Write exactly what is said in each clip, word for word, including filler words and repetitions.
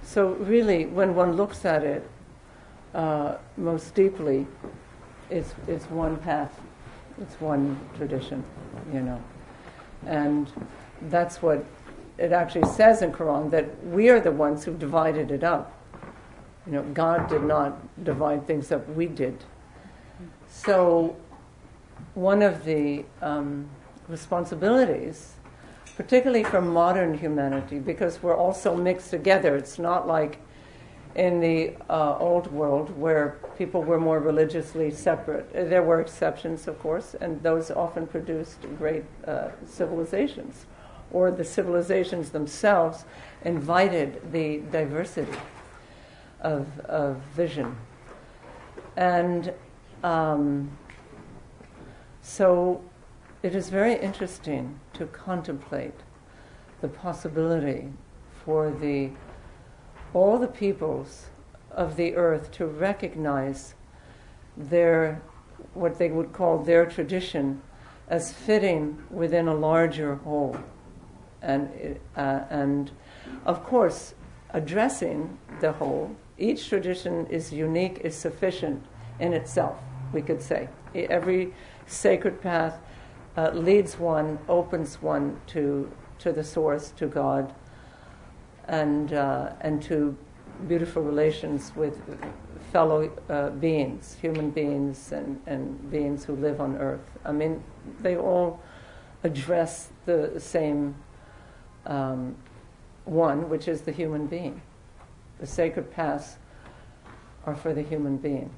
So really, when one looks at it uh, most deeply, it's it's one path, it's one tradition, you know, and that's what it actually says in Quran, that we are the ones who divided it up. You know, God did not divide things up; we did. So, one of the um, responsibilities, particularly for modern humanity, because we're all so mixed together. It's not like in the uh, old world where people were more religiously separate. There were exceptions, of course, and those often produced great uh, civilizations. Or the civilizations themselves invited the diversity of, of vision. And um, so it is very interesting to contemplate the possibility for the all the peoples of the earth to recognize their, what they would call their tradition, as fitting within a larger whole. And, uh, and of course, addressing the whole, each tradition is unique, is sufficient in itself, we could say. Every sacred path uh, leads one, opens one to to the source, to God, and uh, and to beautiful relations with fellow uh, beings, human beings and, and beings who live on earth. I mean, they all address the same um, one, which is the human being. The sacred paths are for the human being.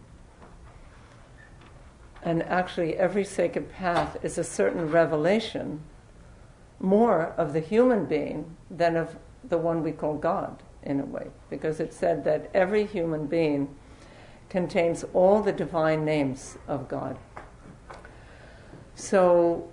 And actually, every sacred path is a certain revelation, more of the human being than of the one we call God, in a way. Because it said that every human being contains all the divine names of God. So,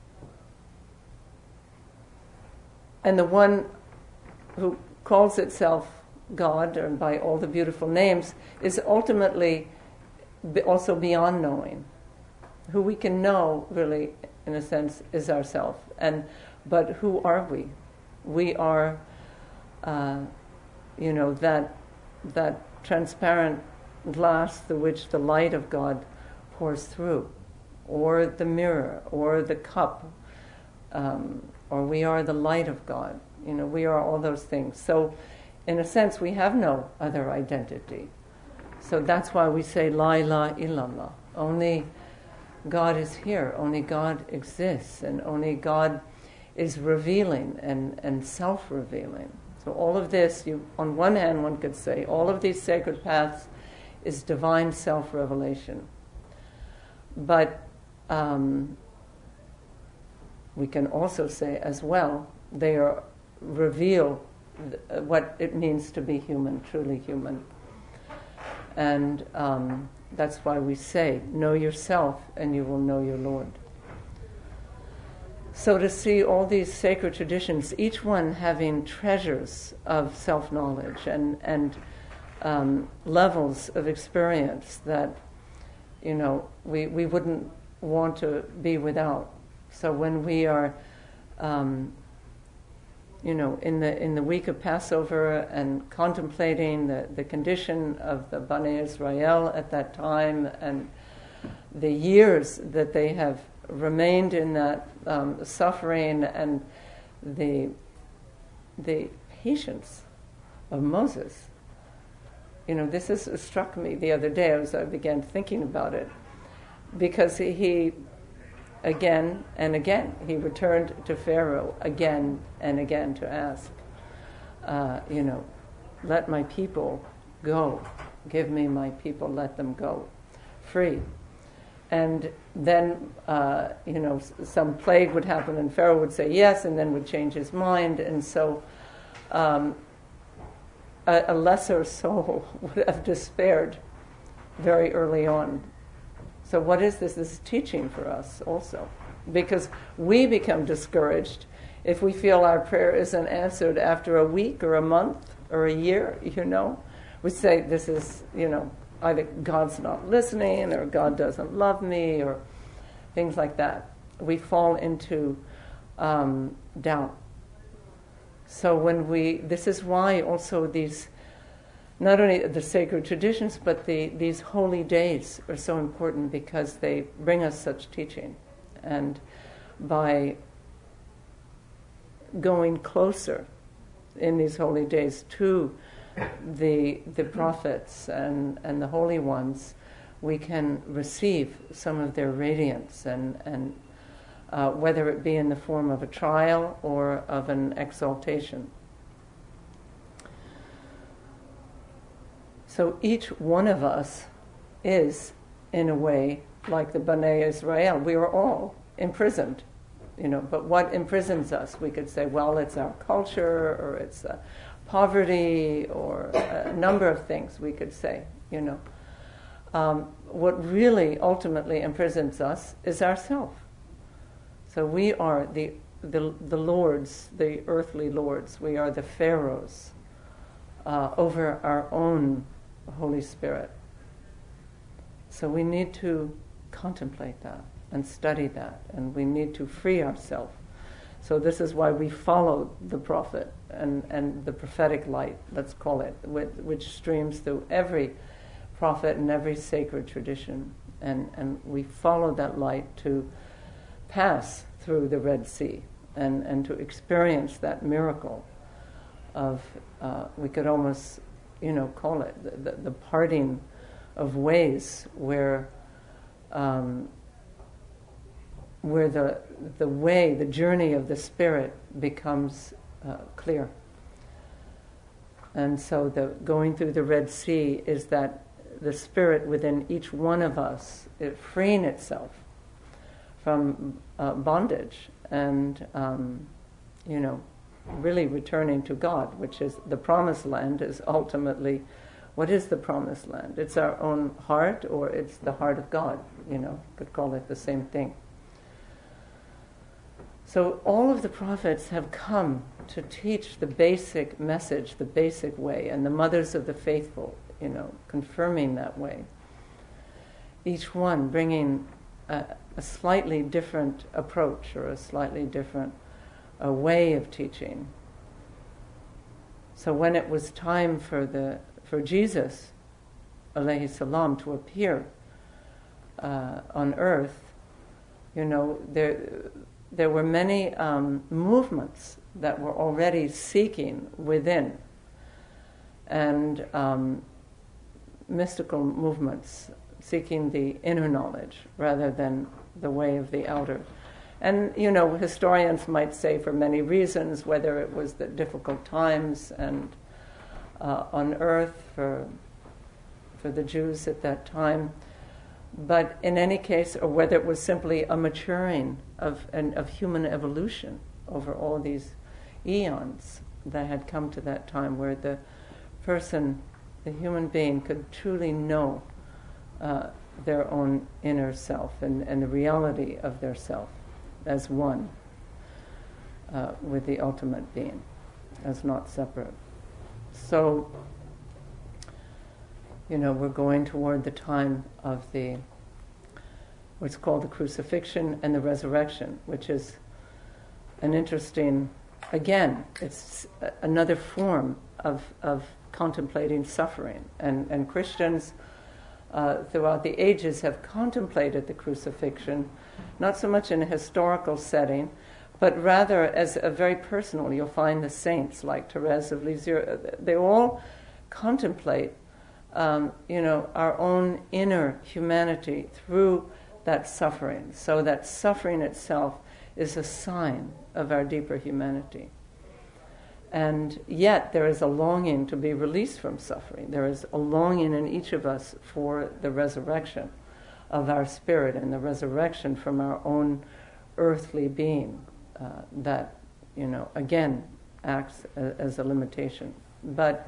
and the one who calls itself God, or by all the beautiful names, is ultimately also beyond knowing. Who we can know, really, in a sense, is ourself. And but who are we? We are, uh, you know, that that transparent glass through which the light of God pours through, or the mirror, or the cup, um, or we are the light of God. You know, we are all those things. So, in a sense, we have no other identity. So that's why we say La ilaha illallah. Only God is here. Only God exists, and only God is revealing and, and self-revealing. So all of this, you, on one hand, one could say, all of these sacred paths is divine self-revelation. But um, we can also say as well, they are reveal th- what it means to be human, truly human. And um, that's why we say, know yourself and you will know your Lord. So to see all these sacred traditions, each one having treasures of self-knowledge and, and um, levels of experience that, you know, we, we wouldn't want to be without. So when we are, um, you know, in the in the week of Passover and contemplating the, the condition of the Bnei Israel at that time and the years that they have remained in that um, suffering and the the patience of Moses. You know, this has struck me the other day as I began thinking about it, because he, he again and again, he returned to Pharaoh again and again to ask, uh, you know, let my people go. Give me my people, let them go free. And then, uh, you know, some plague would happen and Pharaoh would say yes and then would change his mind. And so um, a, a lesser soul would have despaired very early on. So what is this? This is teaching for us also. Because we become discouraged if we feel our prayer isn't answered after a week or a month or a year, you know. We say this is, you know, either God's not listening or God doesn't love me or things like that. We fall into um, doubt. So when we, this is why also these not only the sacred traditions, but the, these holy days are so important because they bring us such teaching. And by going closer in these holy days to the the prophets and, and the holy ones, we can receive some of their radiance, and, and uh, whether it be in the form of a trial or of an exaltation. So each one of us is, in a way, like the Bnei Israel. We are all imprisoned, you know. But what imprisons us? We could say, well, it's our culture, or it's uh, poverty, or a number of things we could say, you know. Um, what really ultimately imprisons us is ourself. So we are the, the the lords, the earthly lords. We are the pharaohs uh, over our own Holy Spirit. So we need to contemplate that and study that, and we need to free ourselves. So this is why we follow the prophet and, and the prophetic light, let's call it, which, which streams through every prophet and every sacred tradition. And, and we follow that light to pass through the Red Sea and, and to experience that miracle of, uh, we could almost, you know, call it the, the, the parting of ways where um, where the the way, the journey of the Spirit becomes uh, clear. And so the going through the Red Sea is that the Spirit within each one of us, it freeing itself from uh, bondage and, um, you know, really returning to God, which is the promised land is ultimately, what is the promised land? It's our own heart, or it's the heart of God, you know, could call it the same thing. So all of the prophets have come to teach the basic message, the basic way, and the mothers of the faithful, you know, confirming that way. Each one bringing a, a slightly different approach, or a slightly different a way of teaching. So when it was time for the for Jesus, alayhi salam, to appear uh, on earth, you know, there there were many um, movements that were already seeking within, and um, mystical movements seeking the inner knowledge rather than the way of the outer. And, you know, historians might say for many reasons, whether it was the difficult times and uh, on earth for for the Jews at that time, but in any case, or whether it was simply a maturing of an, of human evolution over all these eons that had come to that time where the person, the human being, could truly know uh, their own inner self and, and the reality of their self as one uh, with the ultimate being, as not separate. So, you know, we're going toward the time of the, what's called the crucifixion and the resurrection, which is an interesting, again, it's another form of, of contemplating suffering. And, and Christians uh, throughout the ages have contemplated the crucifixion, not so much in a historical setting, but rather as a very personal. You'll find the saints like Therese of Lisieux, they all contemplate, um, you know, our own inner humanity through that suffering. So that suffering itself is a sign of our deeper humanity. And yet there is a longing to be released from suffering. There is a longing in each of us for the resurrection of our spirit and the resurrection from our own earthly being uh, that, you know, again, acts a, as a limitation. But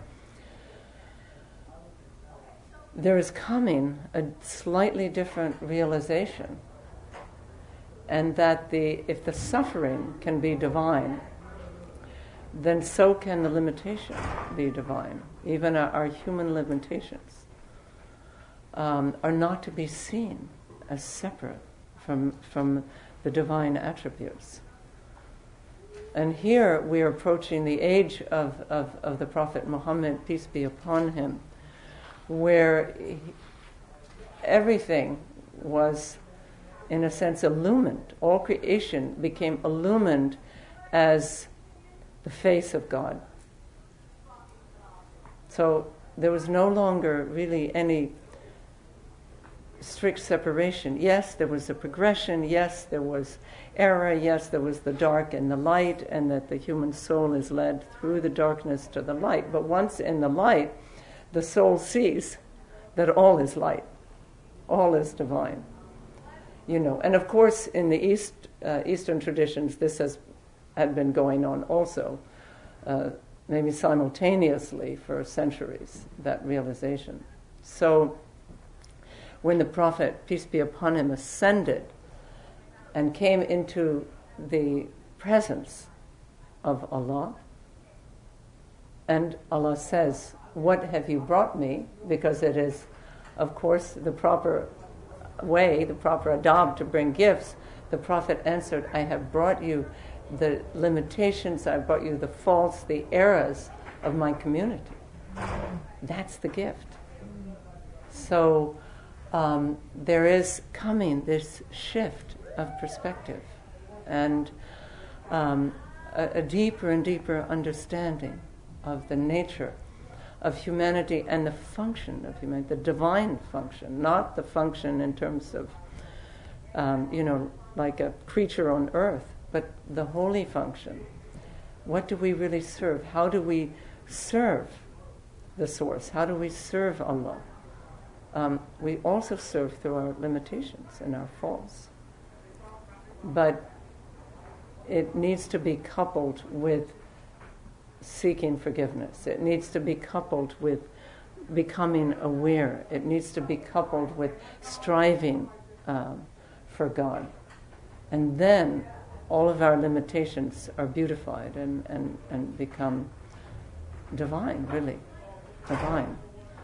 there is coming a slightly different realization, and that the if the suffering can be divine, then so can the limitation be divine. Even our, our human limitations um, are not to be seen as separate from from the divine attributes. And here we are approaching the age of, of, of the Prophet Muhammad, peace be upon him, where he, everything was, in a sense, illumined. All creation became illumined as the face of God. So there was no longer really any strict separation. Yes, there was a progression. Yes, there was error. Yes, there was the dark and the light, and that the human soul is led through the darkness to the light. But once in the light, the soul sees that all is light, all is divine. You know, and of course, in the East, uh, Eastern traditions, this has had been going on also, uh, maybe simultaneously for centuries, that realization. So when the Prophet, peace be upon him, ascended and came into the presence of Allah, and Allah says, "What have you brought me?" Because it is, of course, the proper way, the proper adab to bring gifts. The Prophet answered, "I have brought you the limitations, I brought you the faults, the errors of my community." That's the gift. So um, there is coming this shift of perspective and um, a, a deeper and deeper understanding of the nature of humanity and the function of humanity, the divine function, not the function in terms of, um, you know, like a creature on earth, but the holy function. What do we really serve? How do we serve the source? How do we serve Allah? Um, we also serve through our limitations and our faults. But it needs to be coupled with seeking forgiveness. It needs to be coupled with becoming aware. It needs to be coupled with striving um, for God. And then all of our limitations are beautified and, and, and become divine, really, divine.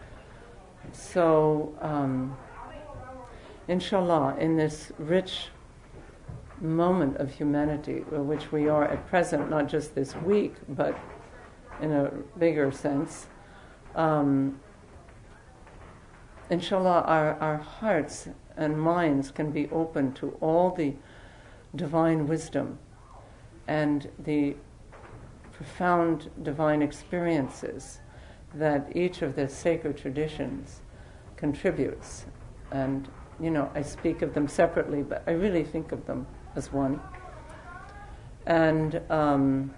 So, um, inshallah, in this rich moment of humanity, which we are at present, not just this week, but in a bigger sense, um, inshallah, our, our hearts and minds can be open to all the divine wisdom and the profound divine experiences that each of the sacred traditions contributes. And, you know, I speak of them separately, but I really think of them as one. And um,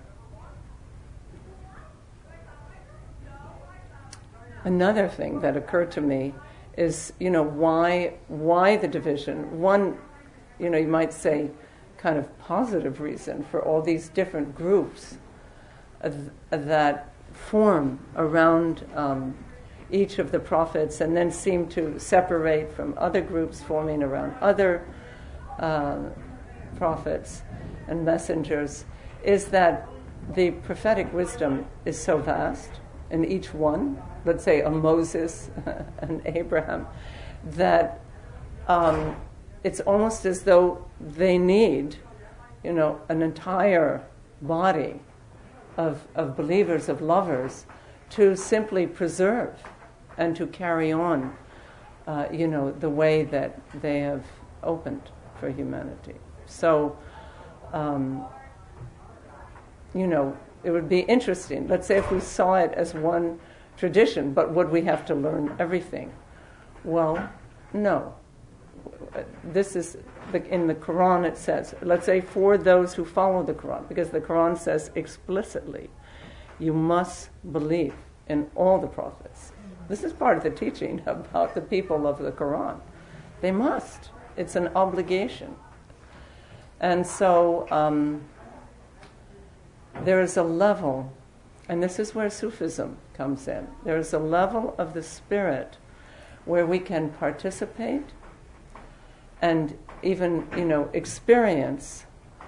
another thing that occurred to me is, you know, why why the division? One, you know, you might say, kind of positive reason for all these different groups uh, that form around um, each of the prophets and then seem to separate from other groups forming around other uh, prophets and messengers, is that the prophetic wisdom is so vast in each one, let's say a Moses and Abraham, that um, it's almost as though they need, you know, an entire body of, of believers, of lovers, to simply preserve and to carry on, uh, you know, the way that they have opened for humanity. So, um, you know, it would be interesting. Let's say if we saw it as one tradition, but would we have to learn everything? Well, no. This is, the, in the Quran it says, let's say for those who follow the Quran, because the Quran says explicitly, you must believe in all the prophets. This is part of the teaching about the people of the Quran. They must. It's an obligation. And so um, there is a level, and this is where Sufism comes in. There is a level of the spirit where we can participate and even, you know, experience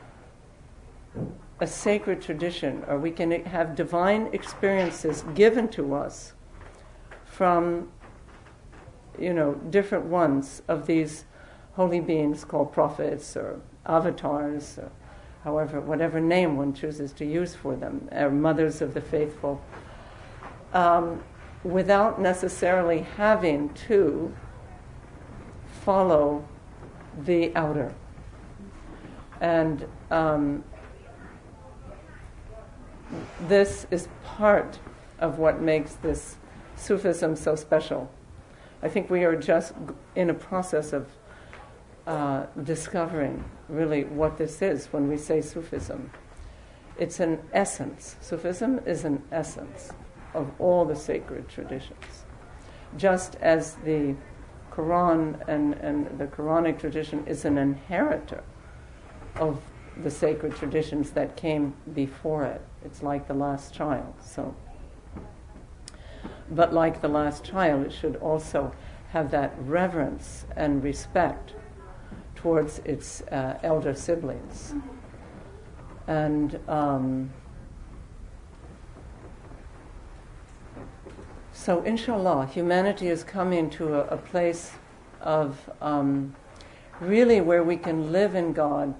a sacred tradition, or we can have divine experiences given to us from, you know, different ones of these holy beings called prophets or avatars, or however, whatever name one chooses to use for them, or mothers of the faithful, um, without necessarily having to follow the outer. And um, this is part of what makes this Sufism so special. I think we are just in a process of uh, discovering really what this is when we say Sufism. It's an essence. Sufism is an essence of all the sacred traditions. Just as the Quran and, and the Quranic tradition is an inheritor of the sacred traditions that came before it. It's like the last child. So, but like the last child, it should also have that reverence and respect towards its uh, elder siblings. And um, so, inshallah, humanity is coming to a, a place of um, really where we can live in God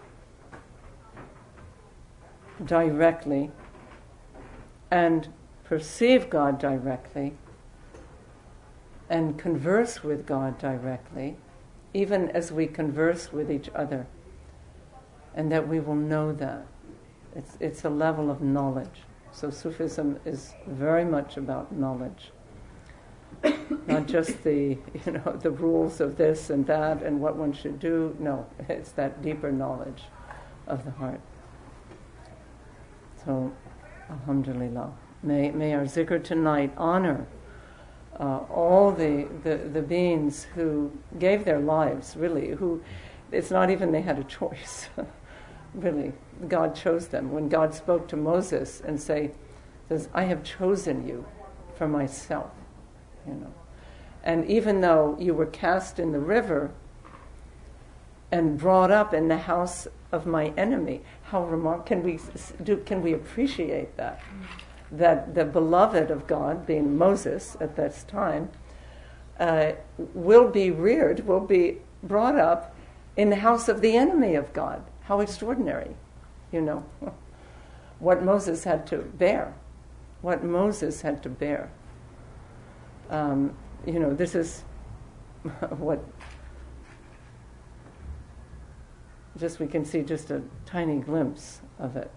directly and perceive God directly and converse with God directly, even as we converse with each other, and that we will know that. It's, it's a level of knowledge. So Sufism is very much about knowledge. Not just the, you know, the rules of this and that and what one should do. No, it's that deeper knowledge of the heart. So, alhamdulillah. May, may our zikr tonight honor uh, all the, the, the beings who gave their lives, really, who, it's not even they had a choice. Really, God chose them. When God spoke to Moses and say, says, I have chosen you for myself, you know. And even though you were cast in the river and brought up in the house of my enemy, how remark can we do? Can we appreciate that? That the beloved of God, being Moses at this time, uh, will be reared, will be brought up in the house of the enemy of God. How extraordinary, you know, what Moses had to bear, what Moses had to bear. Um, you know, this is what, just we can see just a tiny glimpse of it.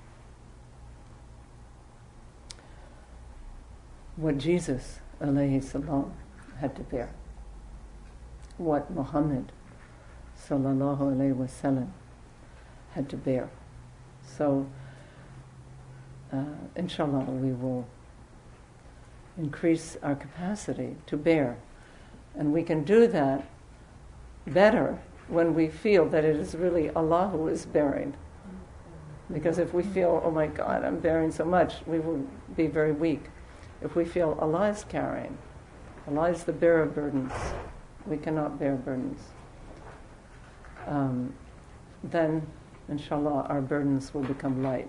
What Jesus, alayhi salam, had to bear. What Muhammad, sallallahu alayhi wa sallam, had to bear. So, uh, inshallah, we will increase our capacity to bear. And we can do that better when we feel that it is really Allah who is bearing. Because if we feel, oh my God, I'm bearing so much, we will be very weak. If we feel Allah is carrying, Allah is the bearer of burdens, we cannot bear burdens, um, then inshallah, our burdens will become light.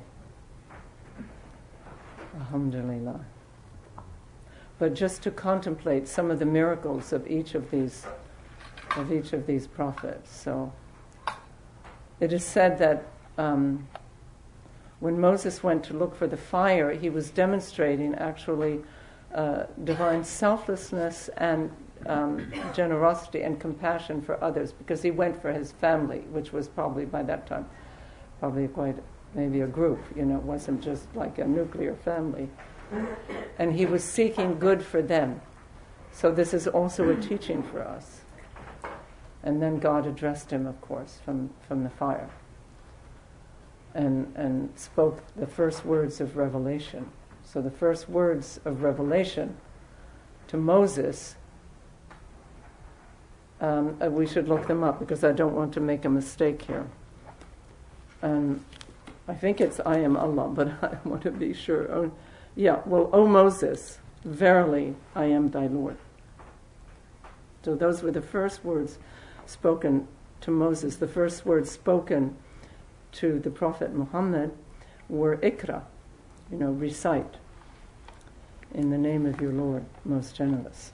Alhamdulillah. But just to contemplate some of the miracles of each of these, of each of these prophets. So, it is said that um, when Moses went to look for the fire, he was demonstrating actually uh, divine selflessness and Um, generosity and compassion for others, because he went for his family, which was probably by that time probably quite maybe a group, you know, it wasn't just like a nuclear family. And he was seeking good for them. So this is also a teaching for us. And then God addressed him, of course, from, from the fire, and and spoke the first words of revelation. So the first words of revelation to Moses, Um, uh, we should look them up because I don't want to make a mistake here. Um, I think it's I am Allah, but I want to be sure. Oh, yeah, well, O Moses, verily I am thy Lord. So those were the first words spoken to Moses. The first words spoken to the Prophet Muhammad were Ikra, you know, recite in the name of your Lord, most generous.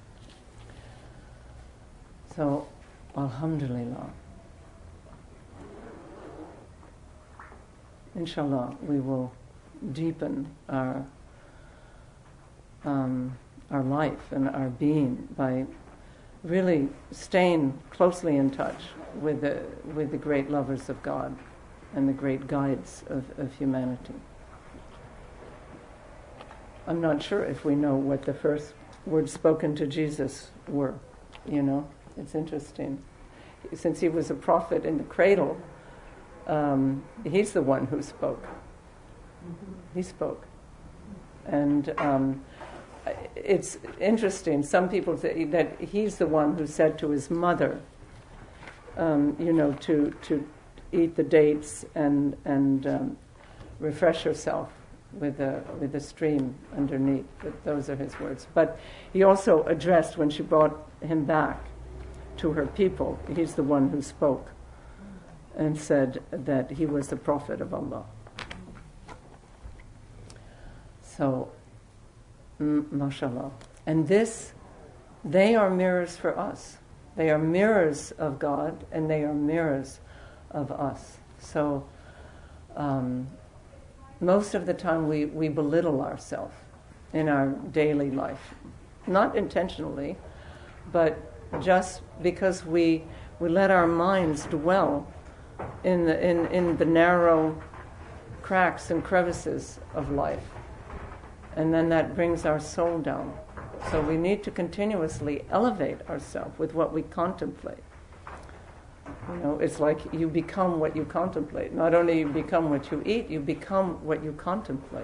So, alhamdulillah. inshallah, we will deepen our um, our life and our being by really staying closely in touch with the with the great lovers of God and the great guides of, of humanity. I'm not sure if we know what the first words spoken to Jesus were. You know, it's interesting. Since he was a prophet in the cradle, um, he's the one who spoke. He spoke. And um, it's interesting. Some people say that he's the one who said to his mother, um, you know, to to eat the dates and and um, refresh herself with a with a stream underneath. But those are his words. But he also addressed, when she brought him back to her people, he's the one who spoke and said that he was the prophet of Allah. So, m- mashallah. And this, they are mirrors for us. They are mirrors of God, and they are mirrors of us. So, um, most of the time we, we belittle ourselves in our daily life. Not intentionally, but just because we we let our minds dwell in the in, in the narrow cracks and crevices of life. And then that brings our soul down. So we need to continuously elevate ourselves with what we contemplate. You know, it's like you become what you contemplate. Not only you become what you eat, you become what you contemplate.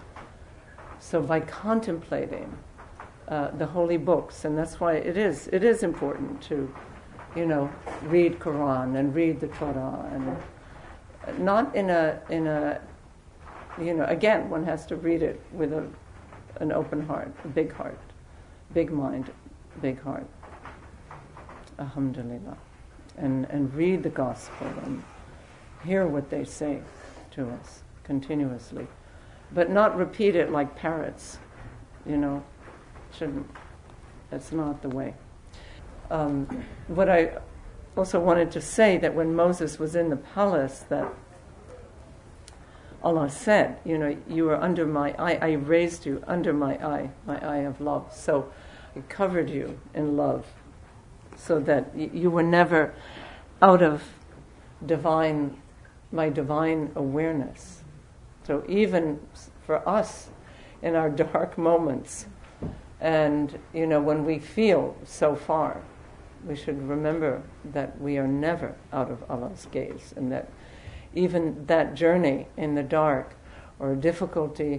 So by contemplating uh, the holy books, and that's why it is it is important to, you know, read Quran and read the Torah, and not in a in a you know, again, one has to read it with a an open heart, a big heart, big mind, big heart. Alhamdulillah. And and read the gospel and hear what they say to us continuously. But not repeat it like parrots, you know. Shouldn't. That's not the way. Um, what I also wanted to say, that when Moses was in the palace, that Allah said, you know, you are under my eye, I raised you under my eye, my eye of love. So I covered you in love, so that y- you were never out of divine, my divine awareness. So even for us, in our dark moments, and, you know, when we feel so far, we should remember that we are never out of Allah's gaze, and that even that journey in the dark or difficulty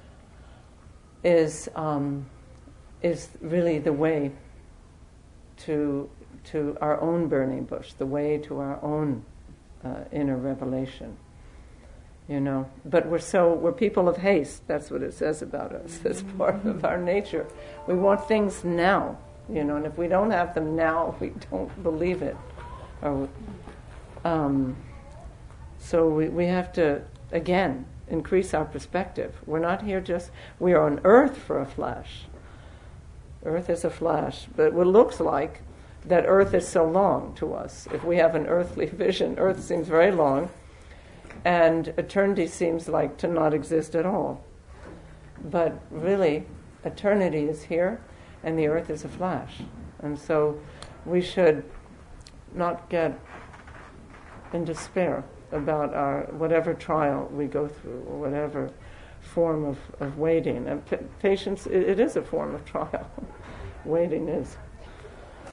is um, is really the way to to our own burning bush, the way to our own uh, inner revelation. You know, but we're so we're people of haste. That's what it says about us. That's part of our nature. We want things now, you know, and if we don't have them now, we don't believe it. Or, um, so we we have to again increase our perspective. We're not here just we are on Earth for a flash. Earth is a flash, but what looks like that Earth is so long to us. If we have an earthly vision, Earth seems very long. And eternity seems like to not exist at all. But really, eternity is here, and the earth is a flash. And so we should not get in despair about our whatever trial we go through, or whatever form of, of waiting. And p- patience, it, it is a form of trial. Waiting is.